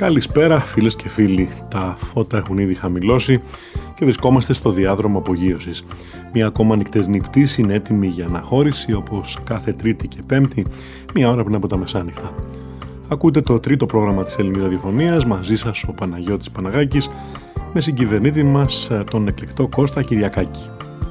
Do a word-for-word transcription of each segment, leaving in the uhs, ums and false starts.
Καλησπέρα φίλες και φίλοι, τα φώτα έχουν ήδη χαμηλώσει και βρισκόμαστε στο διάδρομο απογείωσης. Μια ακόμα νυχτερινή πτήση είναι έτοιμη για αναχώρηση όπως κάθε Τρίτη και Πέμπτη, μια ώρα πριν από τα μεσάνυχτα. Ακούτε το τρίτο πρόγραμμα της Ελληνικής Ραδιοφωνίας, μαζί σας ο Παναγιώτης Παναγάκης, με συγκυβερνήτη μας τον εκλεκτό Κώστα Κυριακάκη.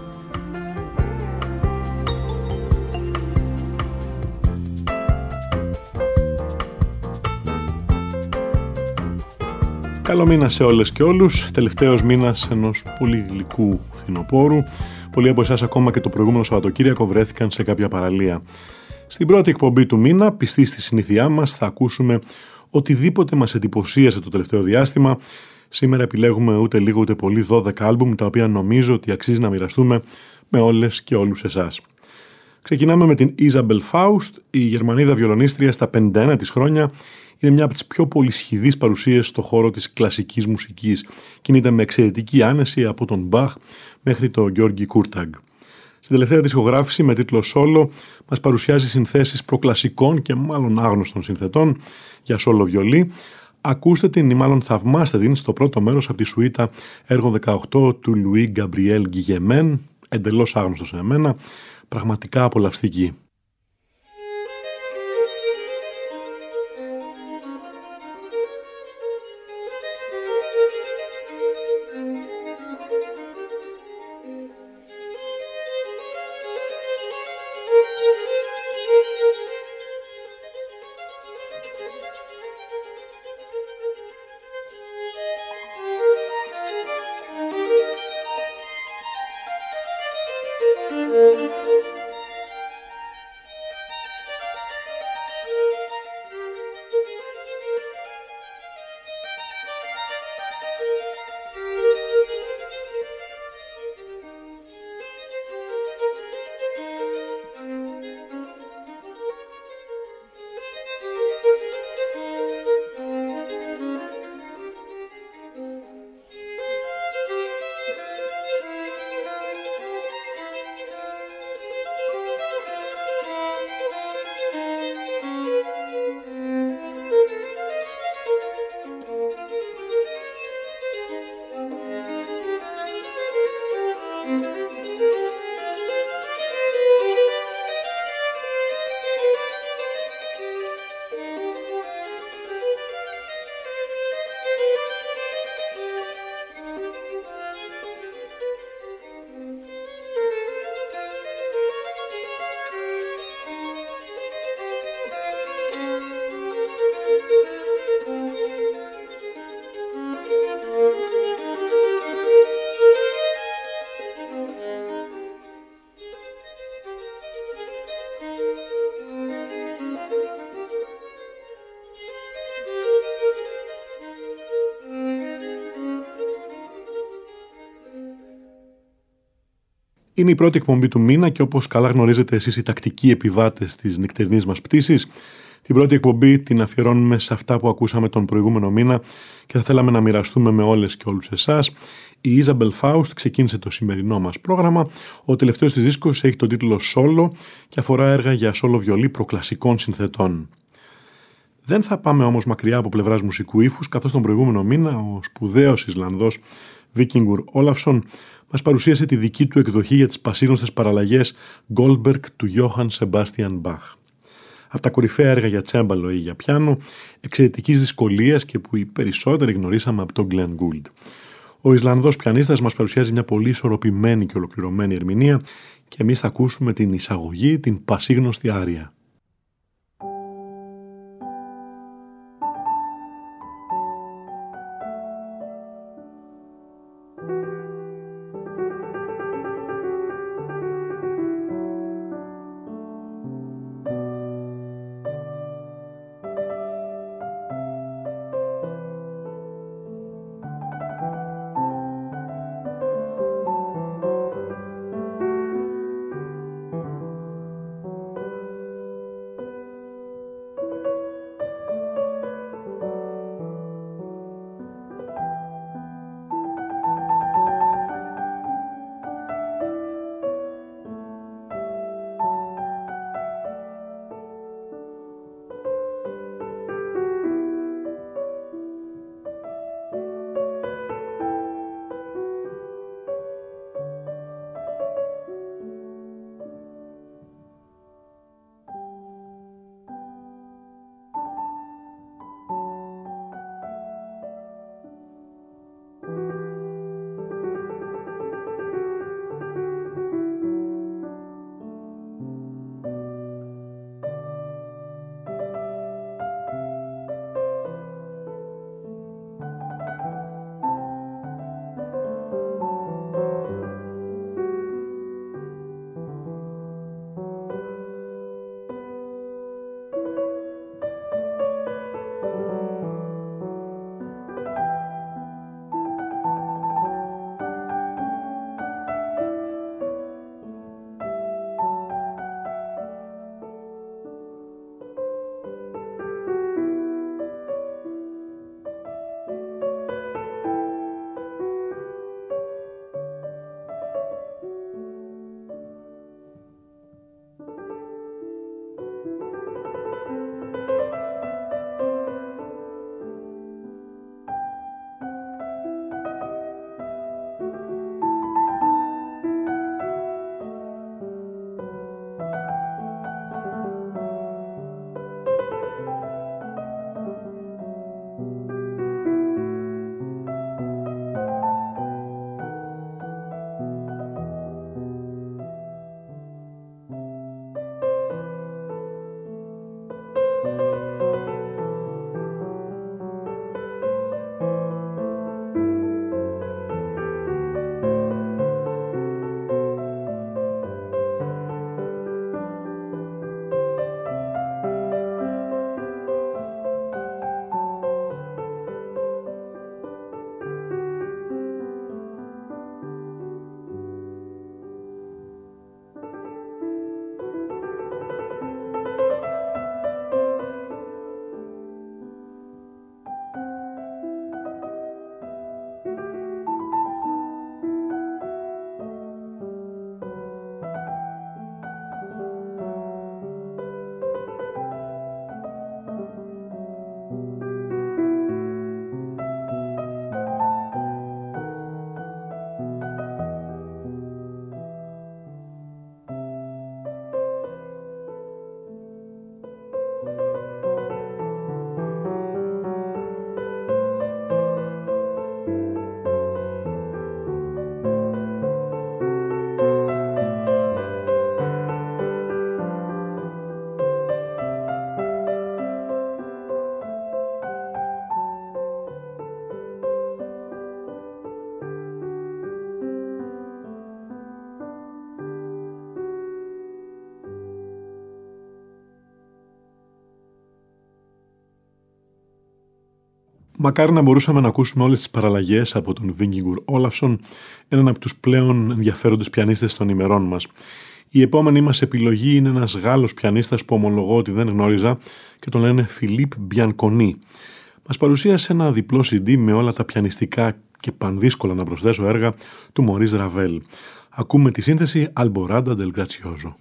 Καλό μήνα σε όλες και όλους, τελευταίος μήνας ενός πολύ γλυκού φθινοπόρου. Πολλοί από εσάς ακόμα και το προηγούμενο Σαββατοκύριακο βρέθηκαν σε κάποια παραλία. Στην πρώτη εκπομπή του μήνα, πιστοί στη συνήθειά μας, θα ακούσουμε οτιδήποτε μας εντυπωσίασε το τελευταίο διάστημα. Σήμερα επιλέγουμε ούτε λίγο ούτε πολύ δώδεκα άλμπουμ, τα οποία νομίζω ότι αξίζει να μοιραστούμε με όλες και όλους εσάς. Ξεκινάμε με την Isabel Faust, η Γερμανίδα βιολονίστρια στα πενήντα ένα της χρόνια. Είναι μια από τις πιο πολυσχηδείς παρουσίες στον χώρο της κλασικής μουσικής. Κινείται με εξαιρετική άνεση από τον Μπαχ μέχρι τον Γιώργη Κούρταγκ. Στην τελευταία της ηχογράφηση με τίτλο Solo μας παρουσιάζει συνθέσεις προκλασικών και μάλλον άγνωστων συνθετών για solo βιολί. Ακούστε την ή μάλλον θαυμάστε την στο πρώτο μέρος από τη σουίτα έργο δεκαοκτώ του Λουί Γκαμπριέλ Γκιγεμέν, εντελώς άγνωστο σε εμένα, πραγματικά απολαυστική. Είναι η πρώτη εκπομπή του μήνα και όπως καλά γνωρίζετε εσείς οι τακτικοί επιβάτες της νυχτερινής μας πτήσης, την πρώτη εκπομπή την αφιερώνουμε σε αυτά που ακούσαμε τον προηγούμενο μήνα και θα θέλαμε να μοιραστούμε με όλες και όλους εσάς. Η Isabel Faust ξεκίνησε το σημερινό μας πρόγραμμα. Ο τελευταίος της δίσκος έχει τον τίτλο Solo και αφορά έργα για solo βιολί προκλασικών συνθετών. Δεν θα πάμε όμως μακριά από πλευράς μουσικού ύφους, καθώς τον προηγούμενο μήνα ο σπουδαίος Ισλανδός Víkingur Ólafsson μας παρουσίασε τη δική του εκδοχή για τις πασίγνωστες παραλλαγές Goldberg του Johann Sebastian Bach. Από τα κορυφαία έργα για τσέμπαλο ή για πιάνο, εξαιρετικής δυσκολίας και που οι περισσότεροι γνωρίσαμε από τον Glenn Gould. Ο Ισλανδός πιανίστας μας παρουσιάζει μια πολύ ισορροπημένη και ολοκληρωμένη ερμηνεία και εμείς θα ακούσουμε την εισαγωγή, την πασίγνωστη άρια. Μακάρι να μπορούσαμε να ακούσουμε όλες τις παραλλαγές από τον Βίνγκιγκουρ Όλαφσον, έναν από τους πλέον ενδιαφέροντες πιανίστες των ημερών μας. Η επόμενη μας επιλογή είναι ένας Γάλλος πιανίστας που ομολογώ ότι δεν γνώριζα και τον λένε Φιλίπ Μπιανκονί. Μας παρουσίασε ένα διπλό σι ντι με όλα τα πιανιστικά και πανδύσκολα να προσθέσω έργα του Μωρίς Ραβέλ. Ακούμε τη σύνθεση Alborada del Grazioso.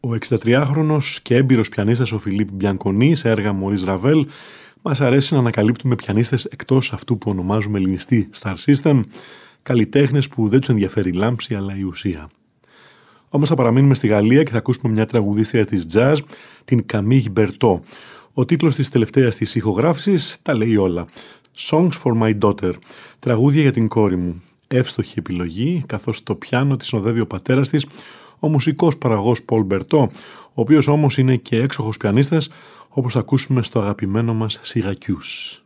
Ο εξηντατριάχρονος και έμπειρος πιανίστας ο Φιλίπ Μπιανκονί σε έργα Μωρίς Ραβέλ μας αρέσει να ανακαλύπτουμε πιανίστες εκτός αυτού που ονομάζουμε ελληνιστή Star System, καλλιτέχνες που δεν τους ενδιαφέρει η λάμψη αλλά η ουσία. Όμως θα παραμείνουμε στη Γαλλία και θα ακούσουμε μια τραγουδίστρια της jazz, την Camille Berthaud. Ο τίτλος της τελευταίας της ηχογράφησης τα λέει όλα. Songs for my daughter, τραγούδια για την κόρη μου. Εύστοχη επιλογή, καθώς το πιάνο τη συνοδεύει ο πατέρας της, ο μουσικός παραγωγός Paul Berthaud, ο οποίος όμως είναι και έξοχος πιανίστας, όπως θα ακούσουμε στο αγαπημένο μας Syracuse.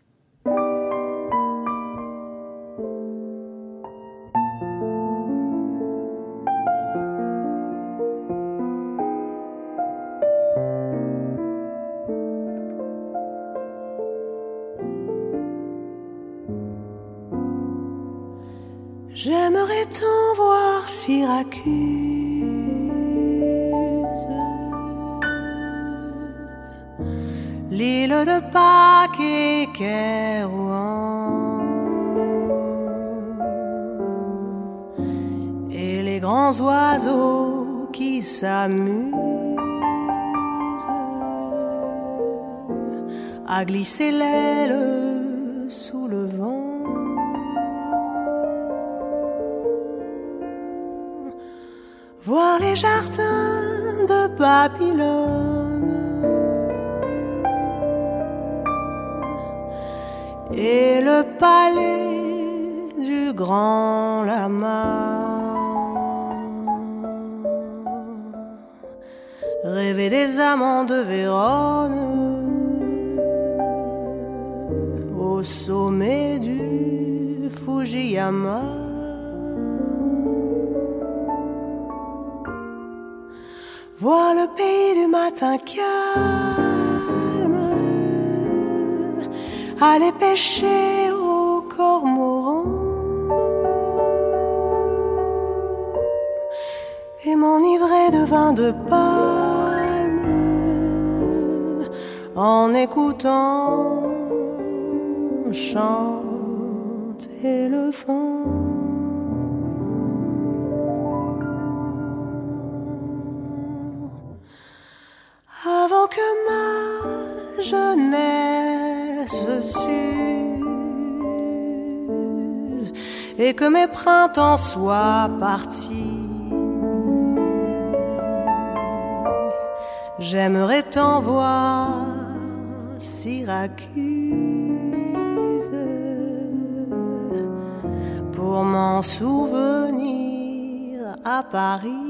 J'aimerais tant voir Syracuse, l'île de Pâques et Kairouan, et les grands oiseaux qui s'amusent à glisser l'aile sous le vent. Voir les jardins de Babylone et le palais du grand lama, rêver des amants de Vérone au sommet du Fujiyama. Vois le pays du matin calme, aller pêcher au cormoran et m'enivrer de vin de palme en écoutant chanter le vent. Avant que ma jeunesse s'use et que mes printemps soient partis, j'aimerais tant voir Syracuse pour m'en souvenir à Paris.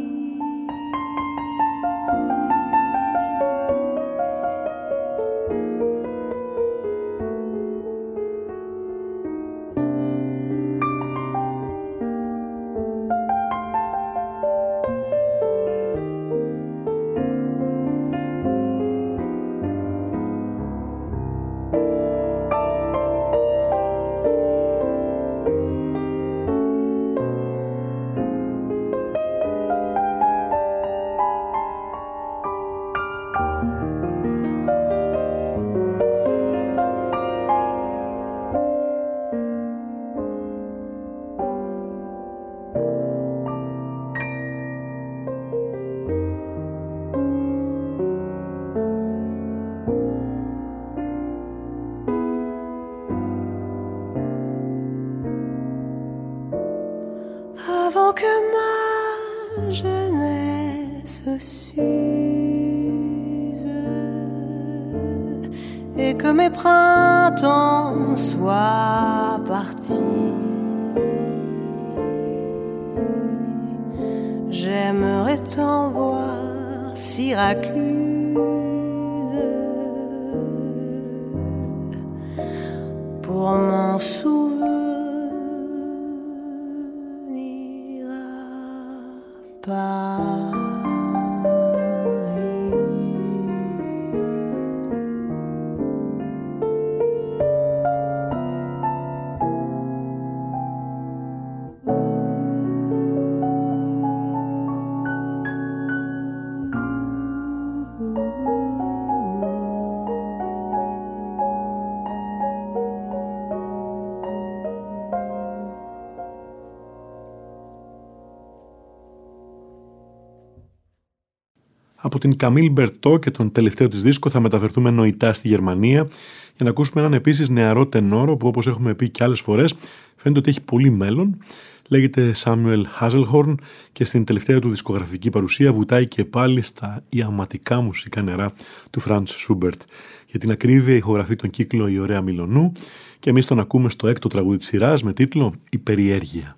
Que ma jeunesse s'use et que mes printemps soient partis, j'aimerais tant voir Syracuse pour m'en souvenir. Από την Καμίλ Μπερτό και τον τελευταίο της δίσκο θα μεταφερθούμε νοητά στη Γερμανία για να ακούσουμε έναν επίσης νεαρό τενόρο που, όπως έχουμε πει και άλλες φορές, φαίνεται ότι έχει πολύ μέλλον. Λέγεται Σάμιουελ Χάζελχορν και στην τελευταία του δισκογραφική παρουσία βουτάει και πάλι στα ιαματικά μουσικά νερά του Φραντς Σούμπερτ. Για την ακρίβεια ηχογραφεί τον κύκλο «Η ωραία Μιλονού» και εμείς τον ακούμε στο έκτο τραγούδι της σειράς με τίτλο «Η περιέργεια».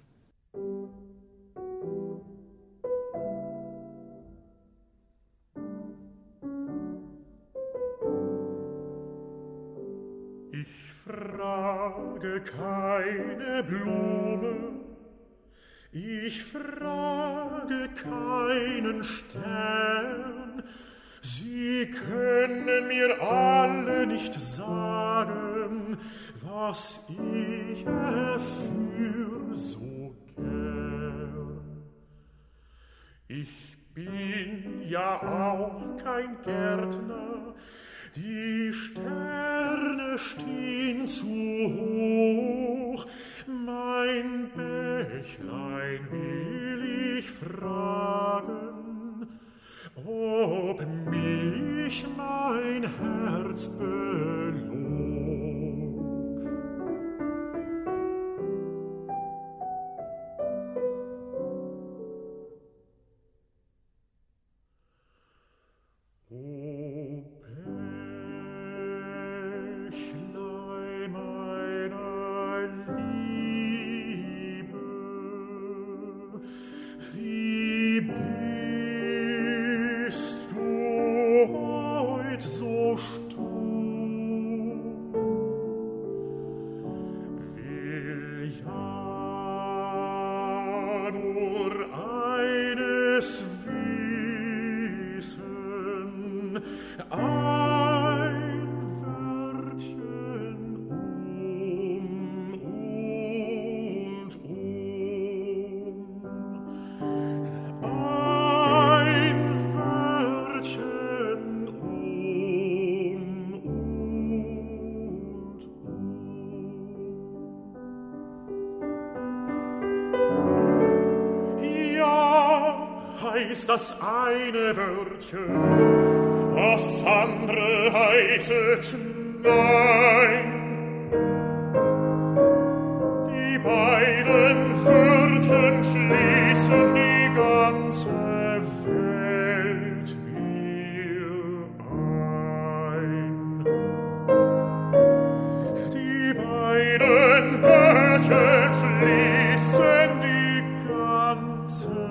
Keine Blume, ich frage keinen Stern, sie können mir alle nicht sagen, was ich erführ so gern. Ich bin ja auch kein Gärtner, die Sterne stehen zu hoch, mein Bächlein will ich fragen, ob mich mein Herz belog. Das eine Wörtchen, das andere heißet nein. Die beiden Wörtchen schließen die ganze Welt mir ein. Die beiden Wörtchen schließen die ganze Welt.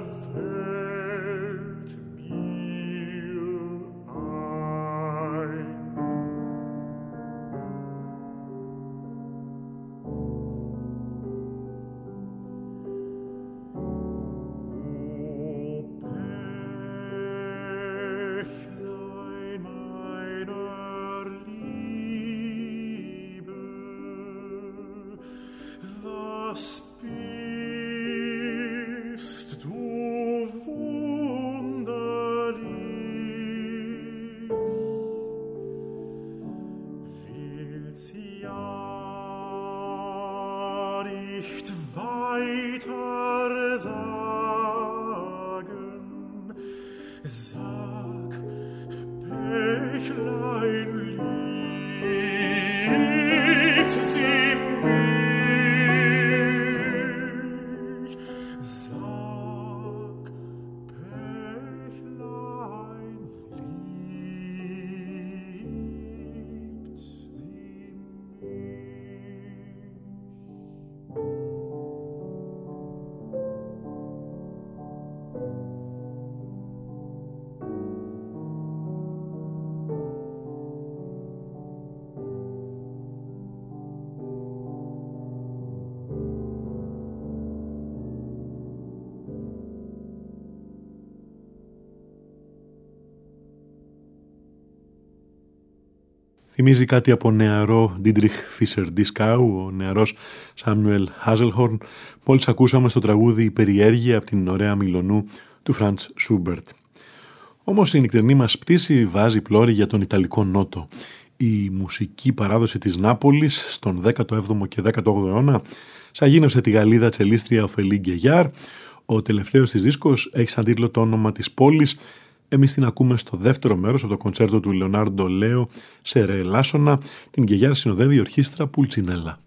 Θυμίζει κάτι από νεαρό Ντίντριχ Φίσερ-Ντισκάου, ο νεαρός Σάμιουελ Χάζελχορν, μόλις ακούσαμε στο τραγούδι «Η περιέργεια» από την ωραία Μιλονού του Φραντς Σούμπερτ. Όμως η νυχτερινή μας πτήση βάζει πλώρη για τον Ιταλικό Νότο. Η μουσική παράδοση της Νάπολης στον δέκατο έβδομο και δέκατο όγδοο αιώνα σαγίνευσε τη Γαλλίδα τσελίστρια Οφελή Γκεγιάρ. Ο τελευταίος της δίσκος έχει σαν τίτλο το όνομα της πόλης Εμείς την ακούμε στο δεύτερο μέρος από το κοντσέρτο του Λεωνάρντο Λέο σε ρε ελάσσονα. Την Γκεγιάρ συνοδεύει η ορχήστρα Πουλτσινέλα.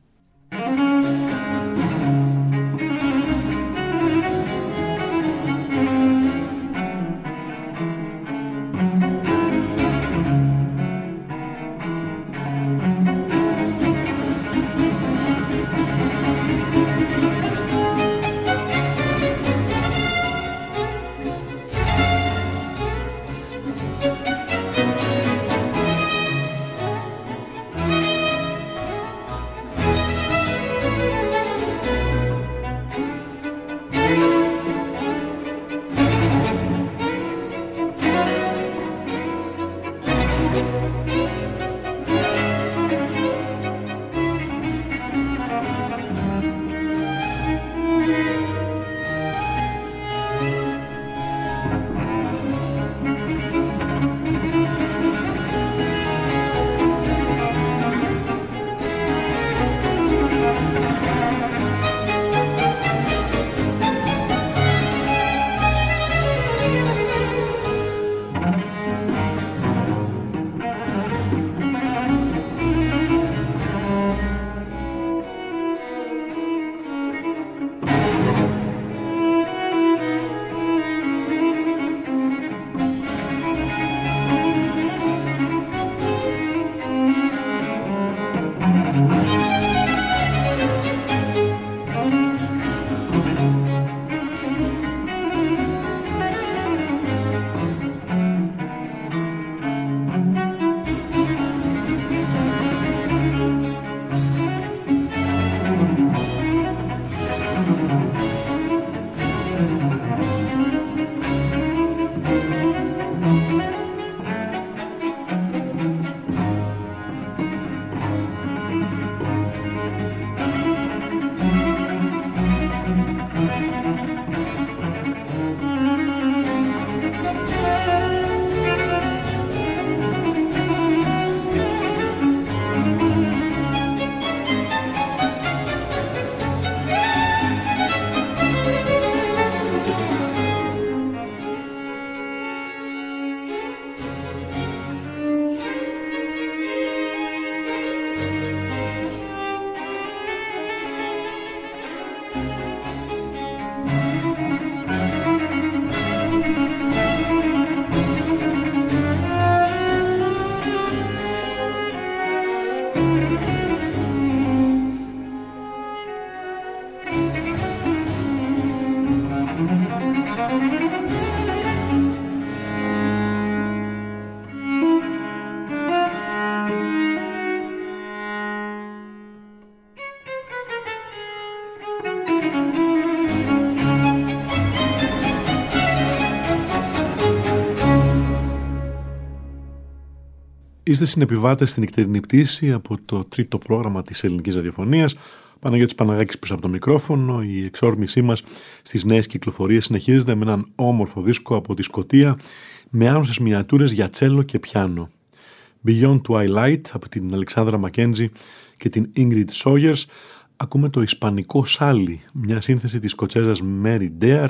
Είστε συνεπιβάτες στην νυχτερινή πτήση από το τρίτο πρόγραμμα της ελληνικής ραδιοφωνίας. Παναγιώτης Παναγάκης πίσω από το μικρόφωνο. Η εξόρμησή μας στις νέες κυκλοφορίες συνεχίζεται με έναν όμορφο δίσκο από τη Σκωτία με άνουσες μινιατούρες για τσέλο και πιάνο. Beyond Twilight από την Αλεξάνδρα Μακέντζη και την Ingrid Sawyers. Ακούμε το ισπανικό Σάλι, μια σύνθεση της Σκοτσέζας Mary Dare,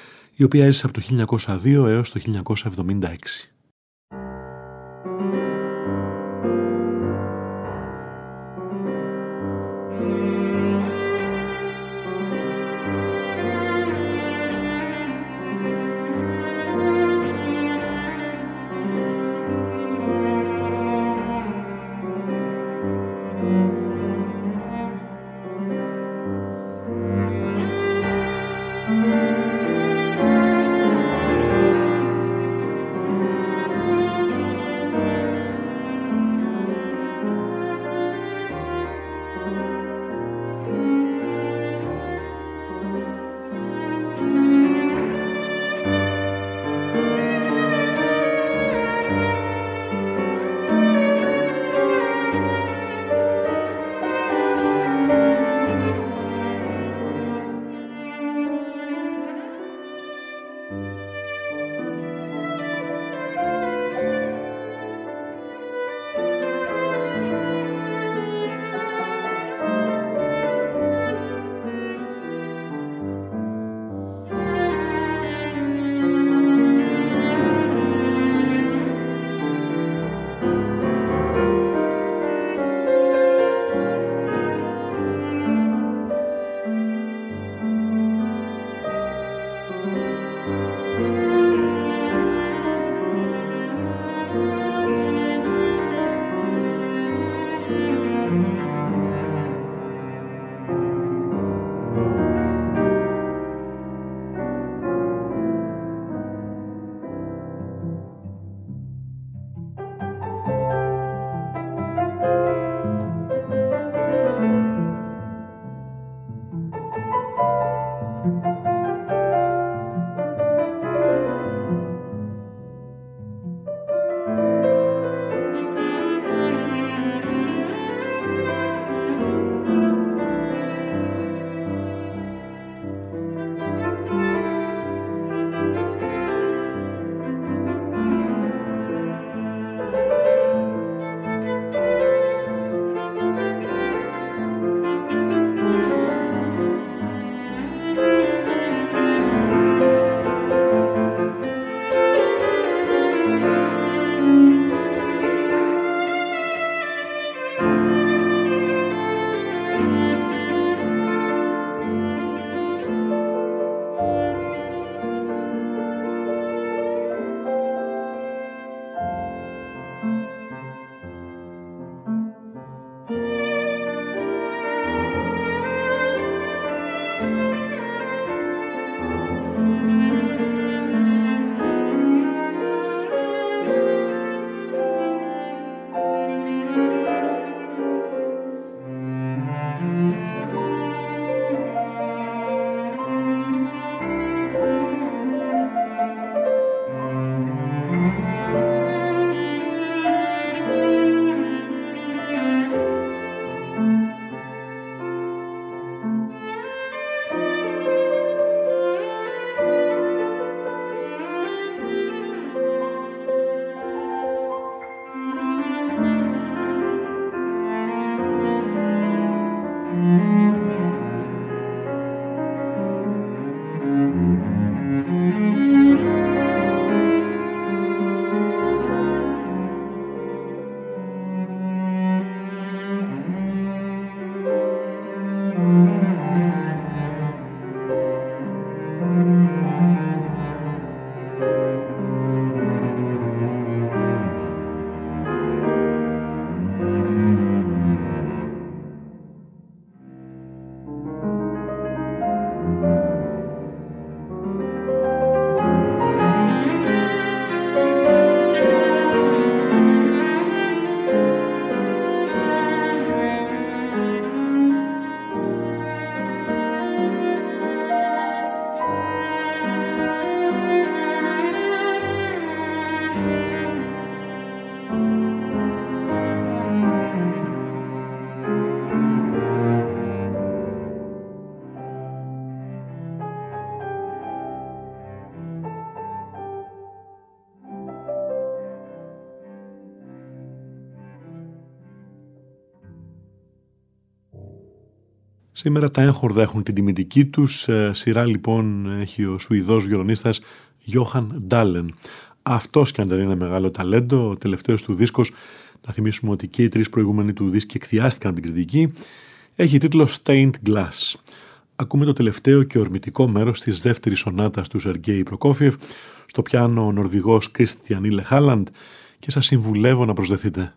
η οποία έζησε από το χίλια εννιακόσια δύο έως το χίλια εννιακόσια εβδομήντα έξι. Thank you. Σήμερα τα έγχορδα έχουν την τιμητική τους. Σειρά λοιπόν έχει ο Σουηδός βιολονίστας Γιόχαν Ντάλεν. Αυτός κι αν δεν είναι μεγάλο ταλέντο, ο τελευταίος του δίσκος, να θυμίσουμε ότι και οι τρεις προηγούμενοι του δίσκοι εκθιάστηκαν από την κριτική, έχει τίτλο Stained Glass. Ακούμε το τελευταίο και ορμητικό μέρος της δεύτερης σονάτας του Σεργέη Προκόφιεφ, στο πιάνο ο Νορβηγός Κρίστιαν Ήλε Χάλαντ, και σας συμβουλεύω να προσδεθείτε.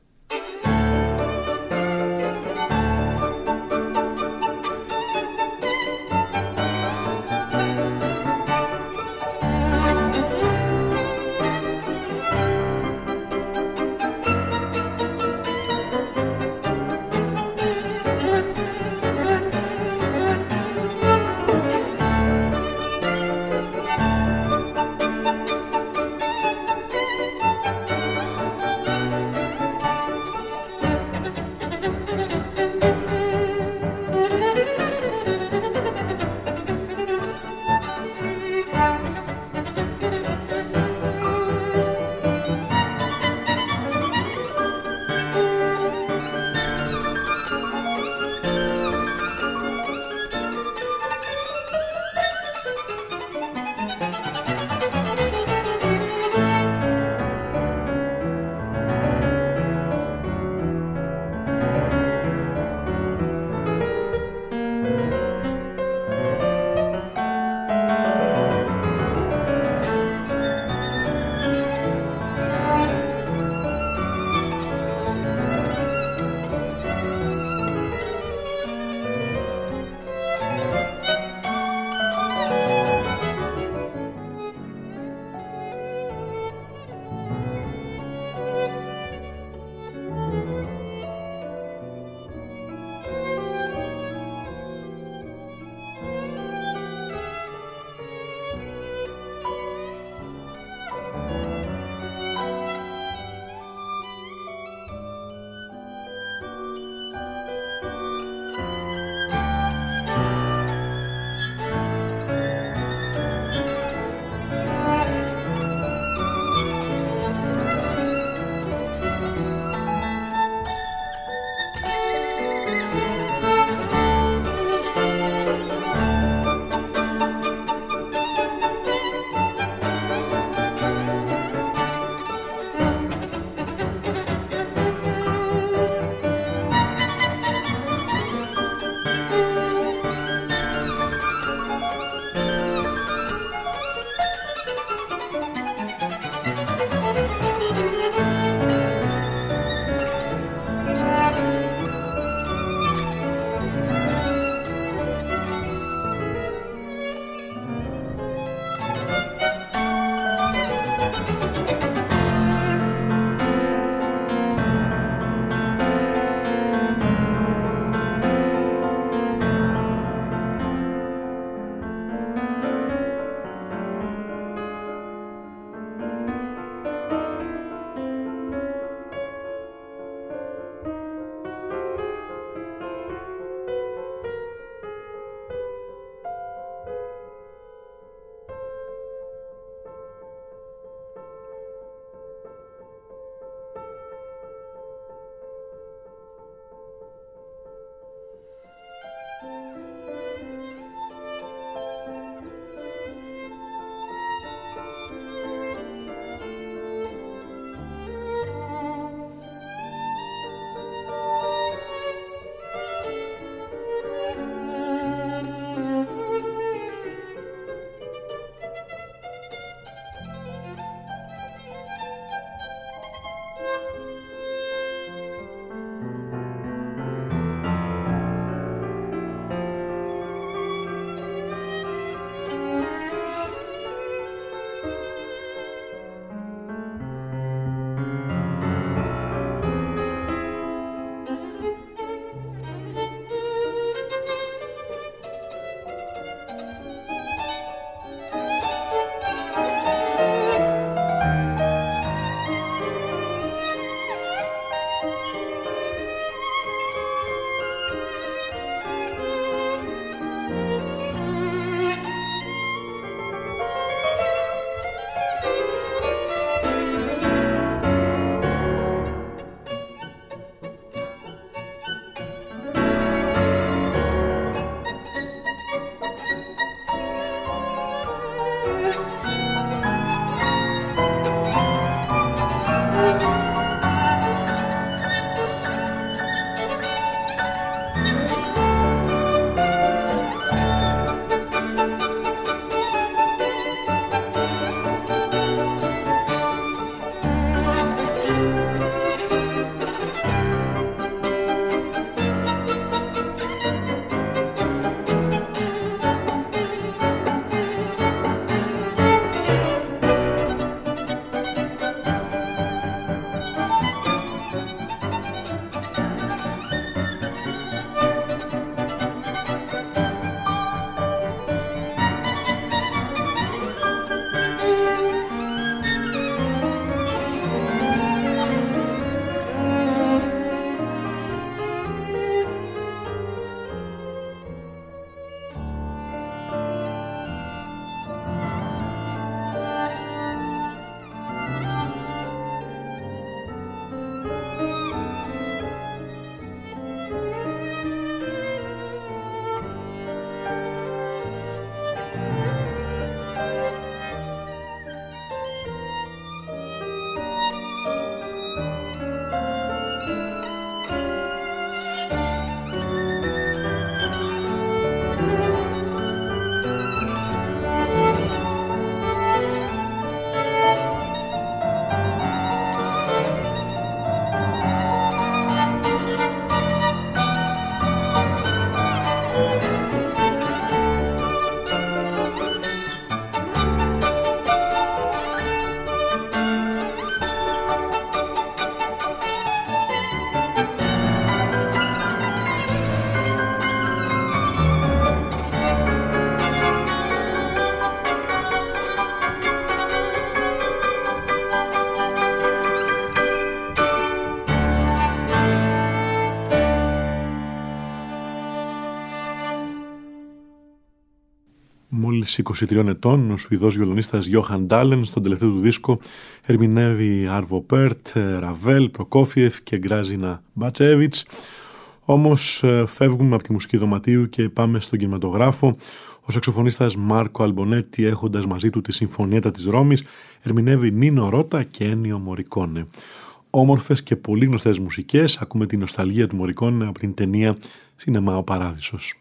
μόλις είκοσι τριών ετών, ο Σουηδός βιολονίστας Γιόχαν Ντάλεν στον τελευταίο του δίσκο ερμηνεύει Άρβο Πέρτ, Ραβέλ, Προκόφιεφ και Γκράζινα Μπατσέβιτς. Όμως φεύγουμε από τη μουσική δωματίου και πάμε στον κινηματογράφο. Ο σαξοφωνίστας Μάρκο Αλμπονέτη, έχοντας μαζί του τη Συμφωνίατα της Ρώμης, ερμηνεύει Νίνο Ρώτα και Ένιο Μορικόνε. Όμορφες και πολύ γνωστές μουσικές, ακούμε την νοσταλγία του Μορικόνε από την ταινία Σινεμά ο Παράδεισος.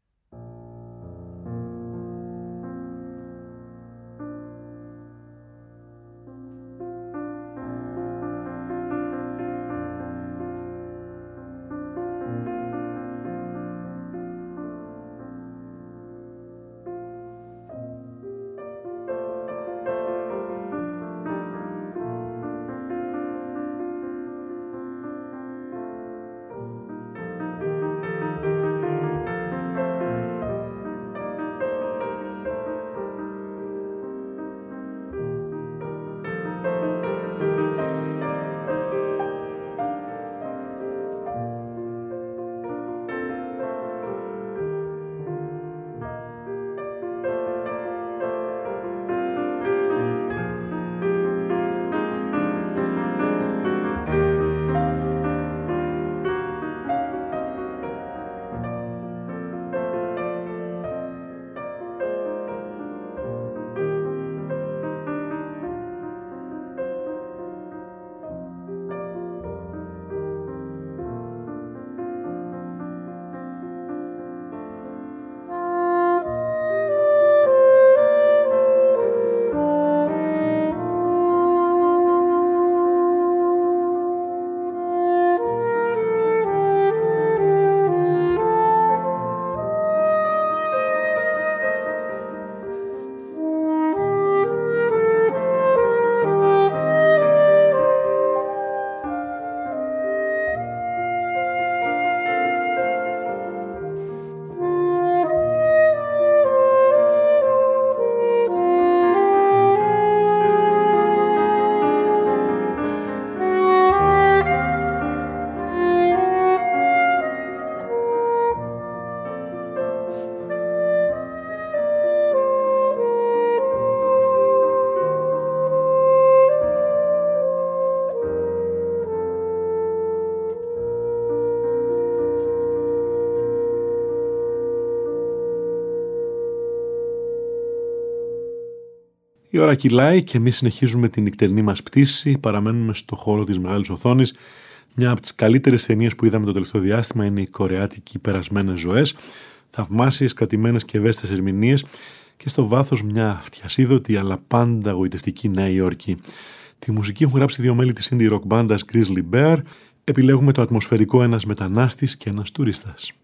Η ώρα κυλάει και εμείς συνεχίζουμε την νυχτερινή μας πτήση. Παραμένουμε στο χώρο της μεγάλης οθόνης. Μια από τις καλύτερες ταινίες που είδαμε το τελευταίο διάστημα είναι οι κορεάτικοι Περασμένες Ζωές. Θαυμάσιες, κρατημένες και ευαίσθητες ερμηνείες και στο βάθος μια αυτιασίδωτη αλλά πάντα γοητευτική Νέα Υόρκη. Τη μουσική έχουν γράψει δύο μέλη της indie rock μπάντας Grizzly Bear. Επιλέγουμε το ατμοσφαιρικό «Ένας μετανάστης και ένας τουρίστας».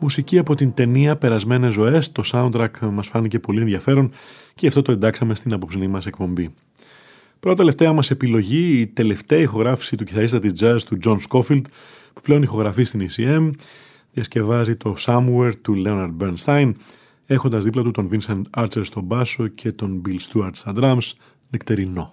Μουσική από την ταινία «Περασμένες ζωές», το soundtrack μας φάνηκε πολύ ενδιαφέρον και αυτό το εντάξαμε στην απόψινή μας εκπομπή. Πρώτα τελευταία μας επιλογή, η τελευταία ηχογράφηση του κιθαρίστα της jazz του John Scofield, που πλέον ηχογραφεί στην ι σι εμ, διασκευάζει το Somewhere του Leonard Bernstein, έχοντας δίπλα του τον Vincent Archer στο μπάσο και τον Bill Stewart στα drums, νεκτερινό.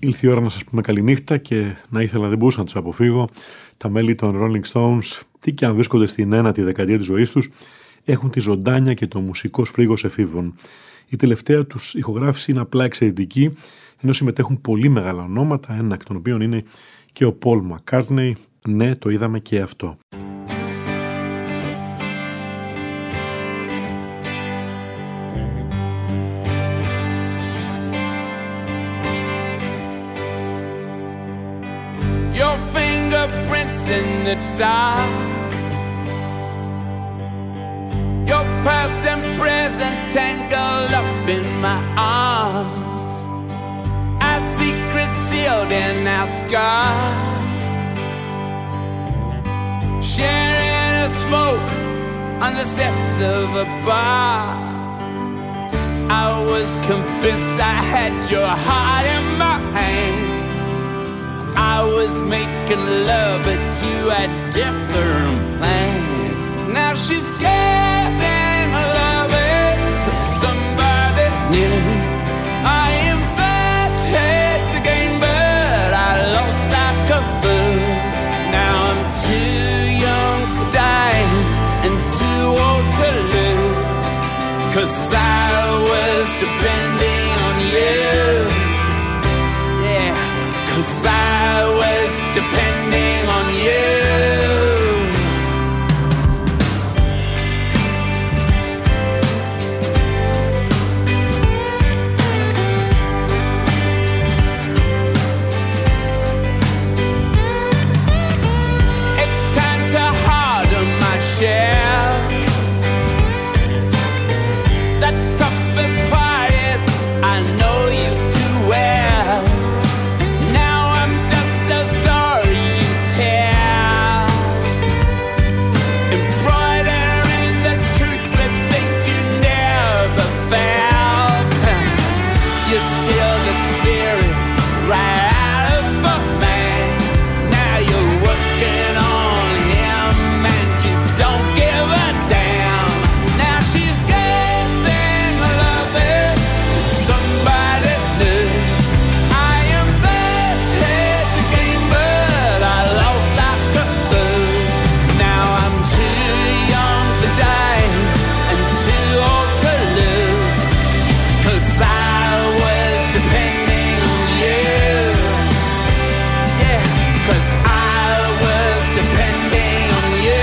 ήλθε η ώρα να σας πούμε καληνύχτα και να ήθελα δεν μπορούσα να τους αποφύγω. Τα μέλη των Rolling Stones, τι και αν βρίσκονται στην ένατη δεκαετία της ζωής τους, έχουν τη ζωντάνια και το μουσικό σφρίγος εφήβων. Η τελευταία τους ηχογράφηση είναι απλά εξαιρετική, ενώ συμμετέχουν πολύ μεγάλα ονόματα, ένα εκ των οποίων είναι και ο Paul McCartney. Ναι, το είδαμε και αυτό. Your fingerprints in the dark, your past and present tangled up in my arms, our secrets sealed in our scars, sharing a smoke on the steps of a bar. I was convinced I had your heart in my hands. I was making love, but you had different plans. Now she's giving love to somebody new. I invented the game, but I lost like a fool. Now I'm too young for dying and too old to lose, 'cause I was depending on you. Yeah, 'cause I was depending on you. It's time to harden my shell. The toughest part is I know you too well. Now I'm just a story you tell, embroidering the truth with things you never felt. You steal the spirit right out of a man. Now you're working on him and you don't give a damn. Now she's giving love to somebody new. I invented the game, but I lost like a fool. Now I'm too young for dying and too old to lose, 'cause I was depending on you. Yeah, 'cause I was depending on you.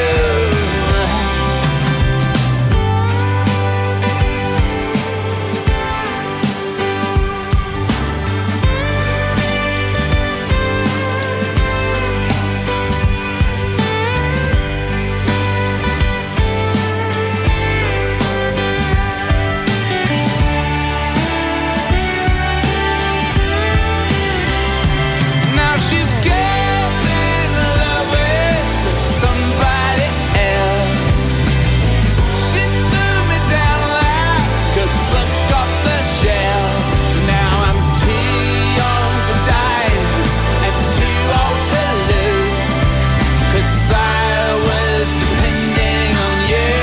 Now she's giving love to somebody else. She threw me down like a book off the shelf. Now I'm too young for dying and too old to lose, 'cause I was depending on you.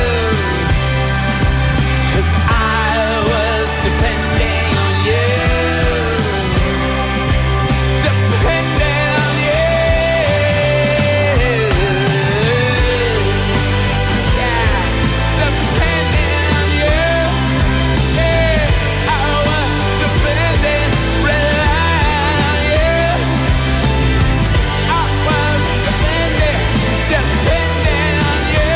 'Cause I was depending on you. Depending on you. Yeah, depending on you. Yeah, I was depending, relying on you. I was depending, depending on you.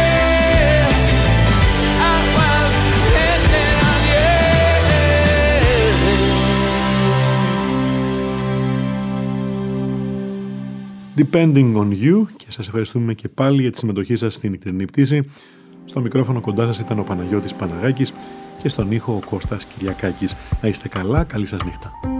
I was depending on you. Depending on you, και σας ευχαριστούμε και πάλι για τη συμμετοχή σας στην νυχτερινή πτήση. Στο μικρόφωνο κοντά σας ήταν ο Παναγιώτης Παναγάκης και στον ήχο ο Κώστας Κυριακάκης. Να είστε καλά, καλή σας νύχτα.